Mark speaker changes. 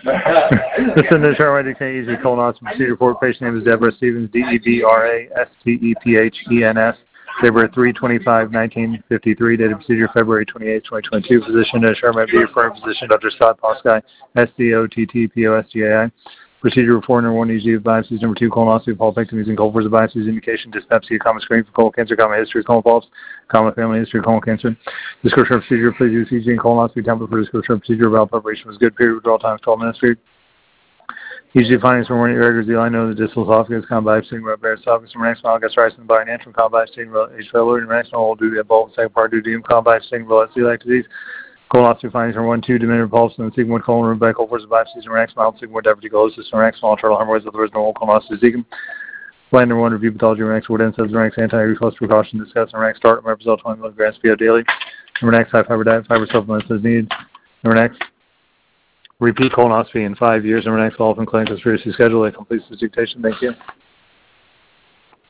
Speaker 1: This is an internal dictate easy colonoscopy procedure report. Patient name is Deborah Stevens, DEBRA-STEPHENS. Deborah 3/25/1953. Date of procedure February 28, 2022. Physician Sherman B. Referring physician Dr. Scott Poskai, SDOTTPOSGAI. Procedure report number 1, EG of biopsies. Number 2, colonoscopy, polypectomy using Culver's of biopsies. Indication, dyspepsia, common screening for colon cancer, common history of colon polyps, common family history of colon cancer. Description of procedure, please use EG and colonoscopy template for description of procedure. Valve preparation was good. Period withdrawal time 12 minutes. Period. EG findings from morning irregulars, the line of the distal esophagus, common biopsy, bare esophagus, and next smile, gastritis, and body natural, common biopsy, H. pylori, and next smile, due to bulb, second part, due to common biopsy, celiac disease. Colonoscopy findings from 1, 2, diminutive pulse, and sigmoid colon, Rebecca, Culver's biopsies, and next smile, sigmoid diverticulosis, and next small, internal hemorrhoids, with the original colonoscopy cecum. Plan number 1, review pathology, Renex, what says Renex, anti-reflux precaution, discuss, Renex, start, Meprazole 20 milligrams PO daily. Renex, high fiber diet, fiber supplements as needed. Renex, repeat colonoscopy in 5 years. Renex, follow-up in clinical conspiracy schedule. That completes the dictation. Thank you.